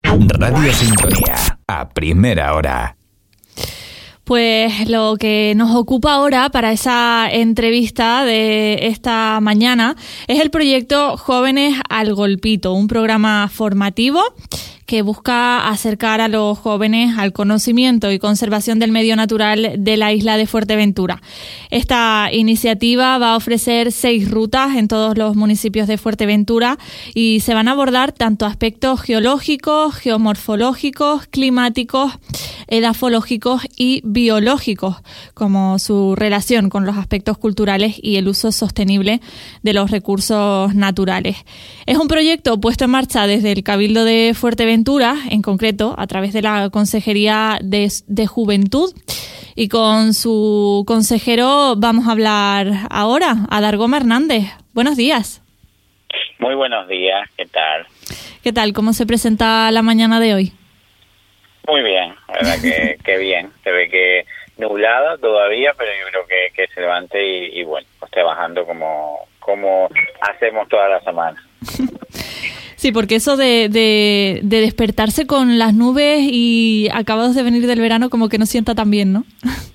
Radio Sintonía, a primera hora. Pues lo que nos ocupa ahora para esa entrevista de esta mañana es el proyecto Jóvenes al Golpito, un programa formativo que busca acercar a los jóvenes al conocimiento y conservación del medio natural de la isla de Fuerteventura. Esta iniciativa va a ofrecer 6 rutas en todos los municipios de Fuerteventura y se van a abordar tanto aspectos geológicos, geomorfológicos, climáticos, edafológicos y biológicos, como su relación con los aspectos culturales y el uso sostenible de los recursos naturales. Es un proyecto puesto en marcha desde el Cabildo de Fuerteventura, en concreto a través de la Consejería de Juventud, y con su consejero vamos a hablar ahora, Adar Gómez Hernández. Buenos días. Muy buenos días, ¿qué tal? ¿Qué tal? ¿Cómo se presenta la mañana de hoy? Muy bien, la verdad que bien. Se ve que nublada todavía, pero yo creo que se levante y bueno, pues trabajando como hacemos toda la semana. Sí, porque eso de despertarse con las nubes y acabados de venir del verano como que no sienta tan bien, ¿no?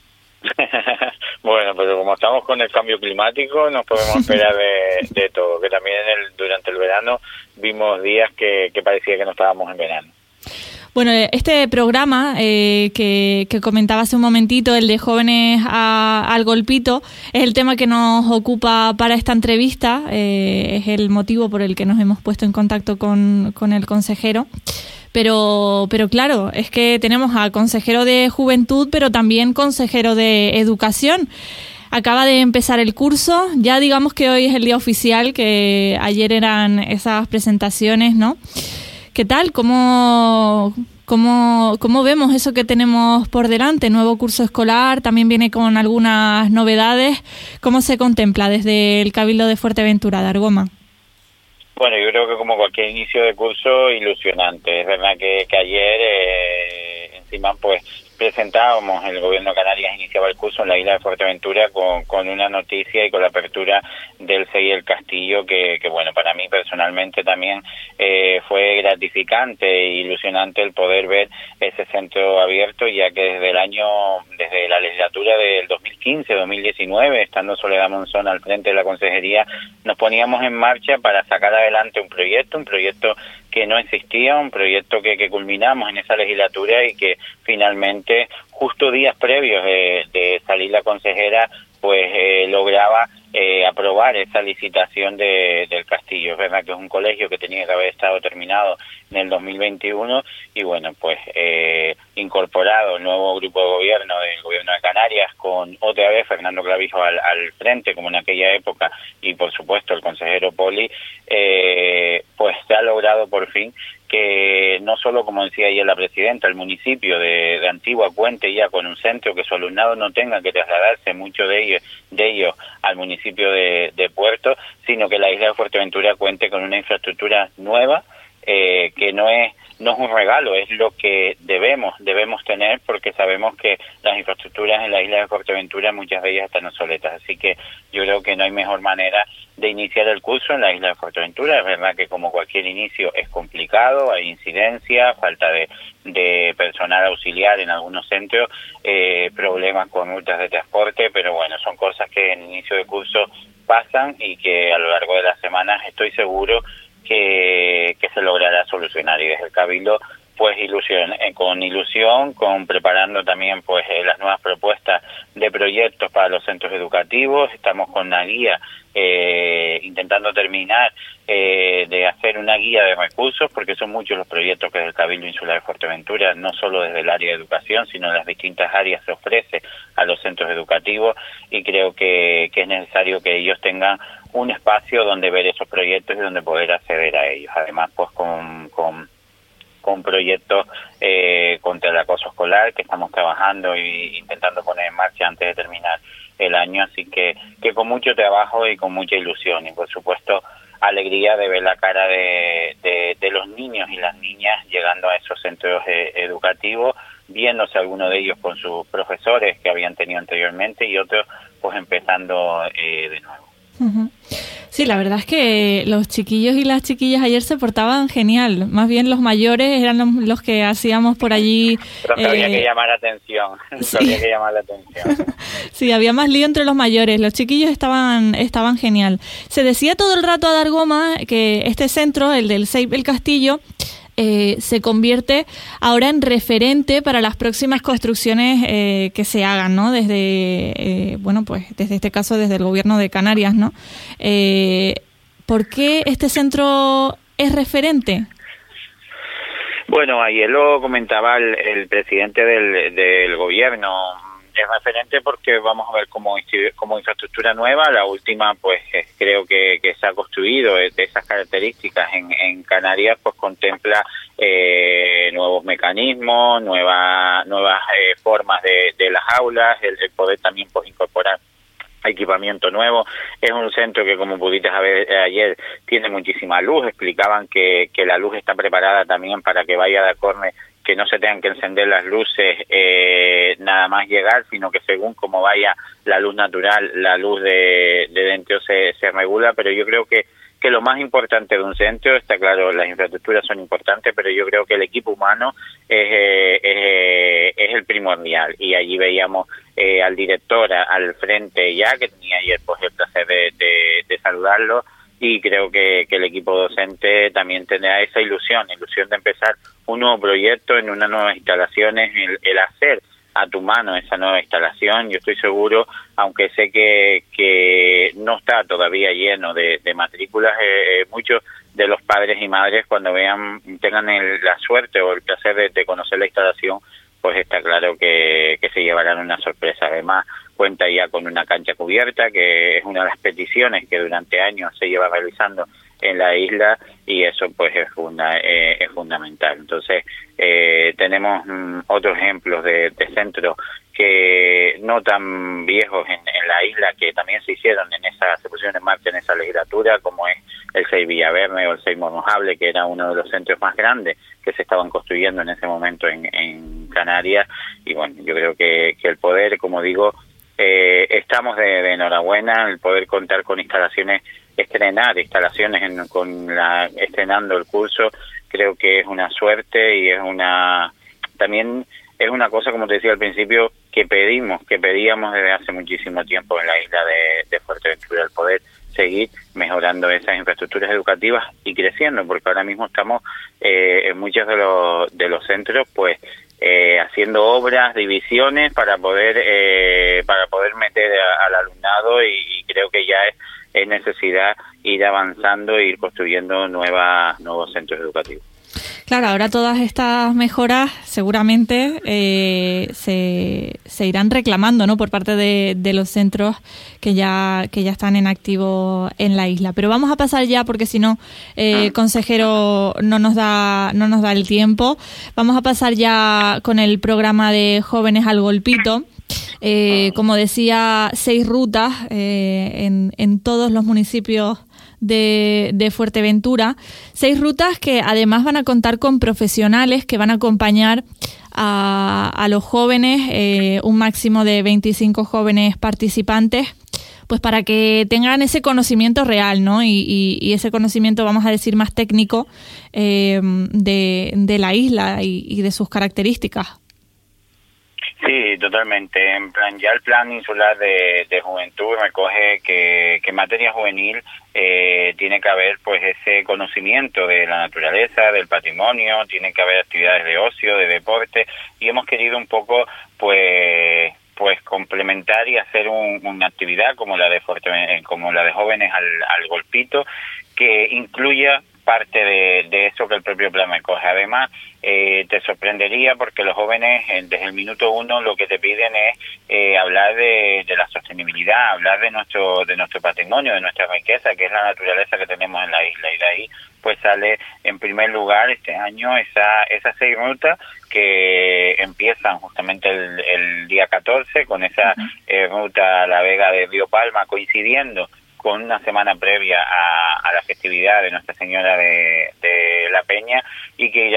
Bueno, pero como estamos con el cambio climático, nos podemos esperar de todo, que también durante el verano vimos días que parecía que no estábamos en verano. Bueno, este programa que comentaba hace un momentito, el de Jóvenes al Golpito, es el tema que nos ocupa para esta entrevista, es el motivo por el que nos hemos puesto en contacto con el consejero. Pero claro, es que tenemos a consejero de Juventud, pero también consejero de Educación. Acaba de empezar el curso, ya digamos que hoy es el día oficial, que ayer eran esas presentaciones, ¿no? ¿Qué tal? ¿Cómo vemos eso que tenemos por delante? Nuevo curso escolar, también viene con algunas novedades. ¿Cómo se contempla desde el Cabildo de Fuerteventura, Dargoma? Bueno, yo creo que como cualquier inicio de curso, ilusionante. Es verdad que ayer encima pues presentábamos, el gobierno de Canarias iniciaba el curso en la isla de Fuerteventura con una noticia y con la apertura del CEI El Castillo que bueno, para mí personalmente también fue gratificante e ilusionante el poder ver ese centro abierto, ya que desde la legislatura del 2015-2019, estando Soledad Monzón al frente de la consejería, nos poníamos en marcha para sacar adelante un proyecto que no existía, un proyecto que culminamos en esa legislatura y que finalmente, justo días previos de salir la consejera, pues lograba aprobar esa licitación del castillo. Es verdad que es un colegio que tenía que haber estado terminado en el 2021 y bueno, pues incorporado el nuevo grupo de gobierno del gobierno de Canarias con otra vez Fernando Clavijo al frente, como en aquella época, y por supuesto el consejero Poli, pues se ha logrado por fin que no solo, como decía ayer la presidenta, el municipio de Antigua cuente ya con un centro, que su alumnado no tenga que trasladarse, muchos de ellos al municipio de Puerto, sino que la isla de Fuerteventura cuente con una infraestructura nueva, que no es un regalo, es lo que debemos tener, porque sabemos que las infraestructuras en la isla de Fuerteventura, muchas de ellas están obsoletas, así que yo creo que no hay mejor manera de iniciar el curso en la isla de Fuerteventura. Es verdad que como cualquier inicio es complicado, hay incidencia, falta de personal auxiliar en algunos centros, problemas con multas de transporte, pero bueno, son cosas que en inicio de curso pasan y que a lo largo de las semanas estoy seguro que se logrará solucionar, y desde el Cabildo pues con preparando también pues las nuevas propuestas de proyectos para los centros educativos. Estamos con una guía, intentando terminar de hacer una guía de recursos, porque son muchos los proyectos que desde el Cabildo Insular de Fuerteventura, no solo desde el área de educación, sino en las distintas áreas se ofrece a los centros educativos, y creo que es necesario que ellos tengan un espacio donde ver esos proyectos y donde poder acceder a ellos. Además, pues con proyectos contra el acoso escolar que estamos trabajando e intentando poner en marcha antes de terminar el año, así que con mucho trabajo y con mucha ilusión, y por supuesto alegría de ver la cara de los niños y las niñas llegando a esos centros educativos, viéndose algunos de ellos con sus profesores que habían tenido anteriormente y otros pues empezando de nuevo. Uh-huh. Sí, la verdad es que los chiquillos y las chiquillas ayer se portaban genial. Más bien los mayores eran los que hacíamos por allí. Pero había que llamar la atención. Sí. Había que llamar la atención. Sí, había más lío entre los mayores. Los chiquillos estaban genial. Se decía todo el rato a dar goma que este centro, el del Save el Castillo, se convierte ahora en referente para las próximas construcciones que se hagan, ¿no? Desde, desde este caso, desde el gobierno de Canarias, ¿no? ¿Por qué este centro es referente? Bueno, ayer lo comentaba el presidente del gobierno. Es referente porque vamos a ver como infraestructura nueva, la última pues creo que se ha construido de esas características en Canarias, pues contempla nuevos mecanismos, nuevas formas de las aulas, el poder también pues incorporar equipamiento nuevo. Es un centro que, como pudiste ver ayer, tiene muchísima luz. Explicaban que la luz está preparada también para que vaya de acorde, que no se tengan que encender las luces nada más llegar, sino que según como vaya la luz natural, la luz de dentro se regula. Pero yo creo que lo más importante de un centro, está claro, las infraestructuras son importantes, pero yo creo que el equipo humano es el primordial. Y allí veíamos al director al frente ya, que tenía ayer pues el placer de saludarlo, y creo que el equipo docente también tendrá esa ilusión de empezar un nuevo proyecto en unas nuevas instalaciones, el hacer a tu mano esa nueva instalación. Yo estoy seguro, aunque sé que no está todavía lleno de matrículas, muchos de los padres y madres, cuando tengan la suerte o el placer de conocer la instalación, pues está claro que se llevarán una sorpresa. Además, cuenta ya con una cancha cubierta, que es una de las peticiones que durante años se lleva realizando en la isla, y eso pues es fundamental. Entonces tenemos otros ejemplos de centros que no tan viejos en la isla, que también se pusieron en marcha en esa legislatura, como es el SEI Villaverde o el SEI Mormojable, que era uno de los centros más grandes que se estaban construyendo en ese momento en Canarias. Y bueno, yo creo que el poder, como digo, estamos de enhorabuena, el poder contar con instalaciones, estrenando el curso, creo que es una suerte, y también es una cosa, como te decía al principio, que pedíamos desde hace muchísimo tiempo en la isla de Fuerteventura, el poder seguir mejorando esas infraestructuras educativas y creciendo, porque ahora mismo estamos en muchos de los centros pues haciendo obras, divisiones para poder meter al alumnado, y creo que ya es necesidad ir avanzando e ir construyendo nuevos centros educativos. Claro, ahora todas estas mejoras seguramente se irán reclamando, ¿no?, por parte de los centros que ya están en activo en la isla. Pero vamos a pasar ya, porque si no, consejero, no nos da el tiempo. Vamos a pasar ya con el programa de Jóvenes al Golpito. Como decía, 6 rutas en todos los municipios de Fuerteventura, 6 rutas que además van a contar con profesionales que van a acompañar a los jóvenes, un máximo de 25 jóvenes participantes, pues para que tengan ese conocimiento real, ¿no? Y ese conocimiento, vamos a decir, más técnico de la isla y de sus características. Sí, totalmente. En plan, ya el plan insular de juventud recoge que en materia juvenil tiene que haber pues ese conocimiento de la naturaleza, del patrimonio, tiene que haber actividades de ocio, de deporte, y hemos querido un poco pues complementar y hacer una actividad como la de Jóvenes al Golpito, que incluya parte de eso que el propio plan recoge. Además, te sorprendería, porque los jóvenes desde el minuto 1 lo que te piden es hablar de la sostenibilidad, hablar de nuestro patrimonio, de nuestra riqueza, que es la naturaleza que tenemos en la isla, y de ahí pues sale en primer lugar este año esas 6 rutas que empiezan justamente el día 14 con esa ruta a la Vega de Río Palma, coincidiendo con una semana previa a la festividad de Nuestra Señora de la Peña, y que ya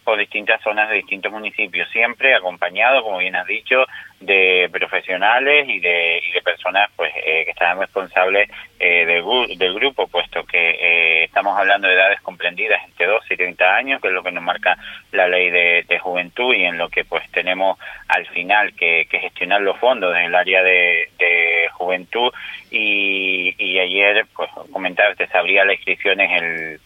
por distintas zonas de distintos municipios, siempre acompañado, como bien has dicho, de profesionales y de personas pues que están responsables del grupo, puesto que estamos hablando de edades comprendidas entre 12 y 30 años, que es lo que nos marca la ley de juventud, y en lo que pues tenemos al final que gestionar los fondos desde el área de juventud. Y ayer pues comentaba que se abrían las inscripciones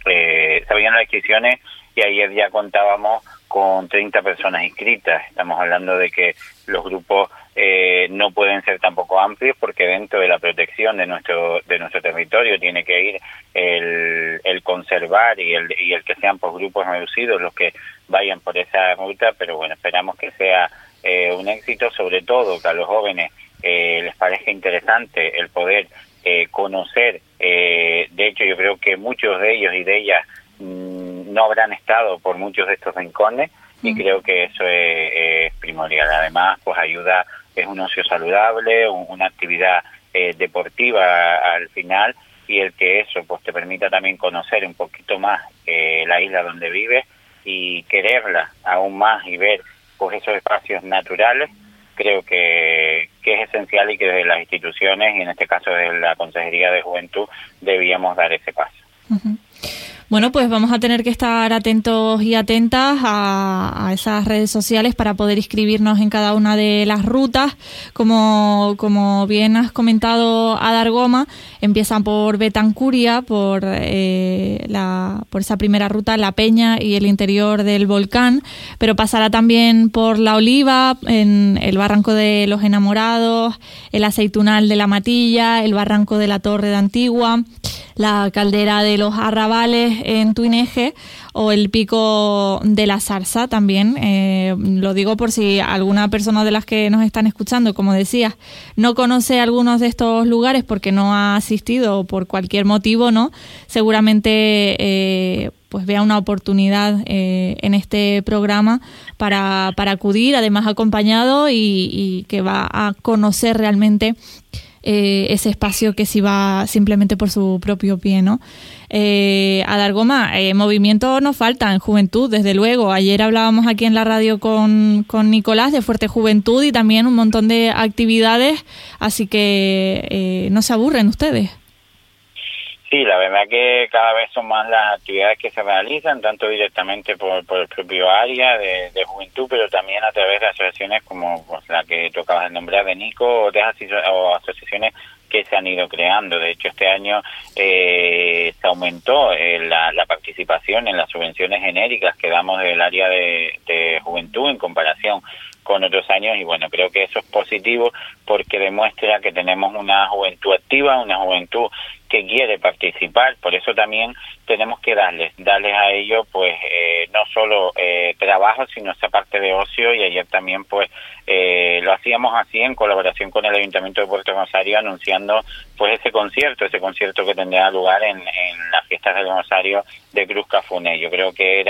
y ayer ya contábamos con 30 personas inscritas. Estamos hablando de que los grupos no pueden ser tampoco amplios, porque dentro de la protección de nuestro territorio tiene que ir el conservar y el que sean por grupos reducidos los que vayan por esa ruta. Pero bueno, esperamos que sea un éxito, sobre todo que a los jóvenes les parezca interesante el poder conocer. De hecho, yo creo que muchos de ellos y de ellas no habrán estado por muchos de estos rincones, y creo que eso es primordial. Además, pues ayuda, es un ocio saludable, una actividad deportiva al final, y el que eso pues te permita también conocer un poquito más la isla donde vives y quererla aún más y ver pues esos espacios naturales, creo que es esencial, y que desde las instituciones, y en este caso desde la Consejería de Juventud, debíamos dar ese paso. Uh-huh. Bueno, pues vamos a tener que estar atentos y atentas a esas redes sociales para poder inscribirnos en cada una de las rutas. Como bien has comentado, Adar Goma, empiezan por Betancuria, por esa primera ruta, La Peña y el interior del volcán, pero pasará también por La Oliva, en el Barranco de los Enamorados, el Aceitunal de la Matilla, el Barranco de la Torre de Antigua, la Caldera de los Arrabales en Tuineje, o el Pico de la Zarza también. Lo digo por si alguna persona de las que nos están escuchando, como decías, no conoce algunos de estos lugares porque no ha asistido o por cualquier motivo, ¿no? Seguramente pues vea una oportunidad en este programa para acudir, además acompañado, y que va a conocer realmente ese espacio que si va simplemente por su propio pie, ¿no? Adar Goma, movimiento nos falta en juventud, desde luego. Ayer hablábamos aquí en la radio con Nicolás de Fuerte Juventud, y también un montón de actividades, así que no se aburren ustedes. Sí, la verdad que cada vez son más las actividades que se realizan, tanto directamente por el propio área de juventud, pero también a través de asociaciones como pues, la que tú acabas de nombrar de Nico, o asociaciones que se han ido creando. De hecho, este año se aumentó la participación en las subvenciones genéricas que damos del área de juventud en comparación con otros años, y bueno, creo que eso es positivo porque demuestra que tenemos una juventud activa, una juventud que quiere participar. Por eso también tenemos que darles a ellos pues no solo trabajo, sino esa parte de ocio. Y ayer también pues lo hacíamos así en colaboración con el Ayuntamiento de Puerto Rosario, anunciando pues ese concierto que tendrá lugar en las fiestas del Rosario de Cruz Cafuné. Yo creo que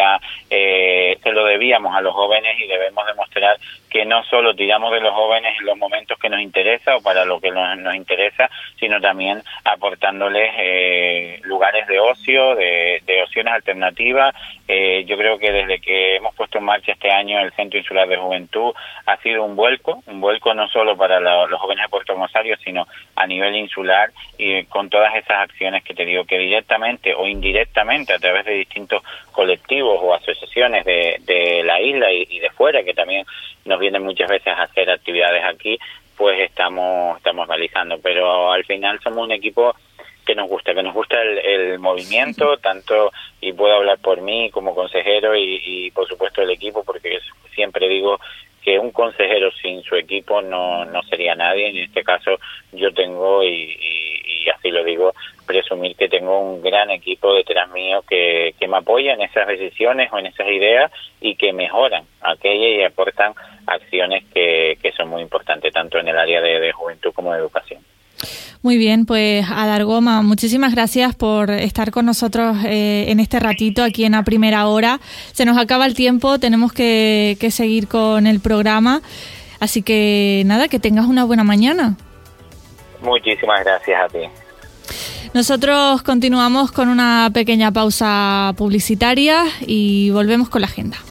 se lo debíamos a los jóvenes, y debemos demostrar que no solo tiramos de los jóvenes en los momentos que nos interesa o para lo que nos interesa, sino también aportándoles lugares de ocio, de opciones alternativas. Yo creo que desde que hemos puesto en marcha este año el Centro Insular de Juventud ha sido un vuelco no solo para los jóvenes de Puerto Rosario, sino a nivel insular, y con todas esas acciones que te digo que directamente o indirectamente a través de distintos colectivos o asociaciones de la isla y de fuera, que también nos vienen muchas veces a hacer actividades aquí, pues estamos realizando. Pero al final somos un equipo que nos gusta el movimiento, tanto, y puedo hablar por mí como consejero y por supuesto el equipo, porque siempre digo que un consejero sin su equipo no sería nadie. En este caso yo tengo, y así lo digo, presumir que tengo un gran equipo detrás mío que me apoya en esas decisiones o en esas ideas, y que mejoran aquellas y aportan acciones que son muy importantes, tanto en el área de juventud como de educación. Muy bien, pues Adar Goma, muchísimas gracias por estar con nosotros en este ratito aquí en A Primera Hora. Se nos acaba el tiempo, tenemos que seguir con el programa, así que nada, que tengas una buena mañana. Muchísimas gracias a ti. Nosotros continuamos con una pequeña pausa publicitaria y volvemos con la agenda.